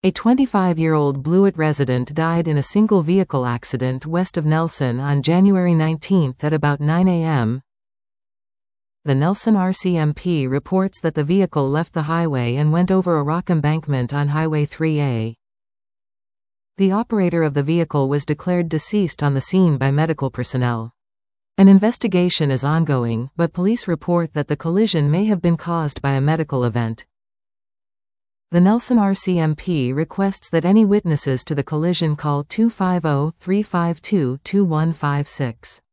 A 25-year-old Blewett resident died in a single-vehicle accident west of Nelson on January 19 at about 9 a.m. The Nelson RCMP reports that the vehicle left the highway and went over a rock embankment on Highway 3A. The operator of the vehicle was declared deceased on the scene by medical personnel. An investigation is ongoing, but police report that the collision may have been caused by a medical event. The Nelson RCMP requests that any witnesses to the collision call 250-352-2156.